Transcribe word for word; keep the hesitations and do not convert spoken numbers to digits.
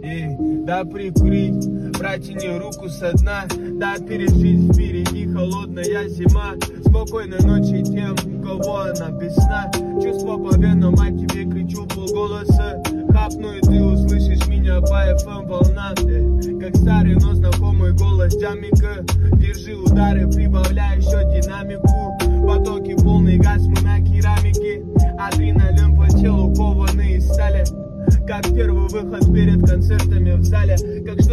Эй, да прикурить, протяни руку со дна, да пережить впереди холодная зима. Спокойной ночи тем, у кого она без сна. Чувство по венам, а тебе кричу полголоса. Хапну и ты услышишь меня по эф эм волнам. Эй, как старый, но знакомый голос дямика. Держи удары, прибавляй еще динамику. Потоки полный газ, мы на керамике. Адреналин по телу, кованный из стали. Как первый выход перед концертами в зале. Как что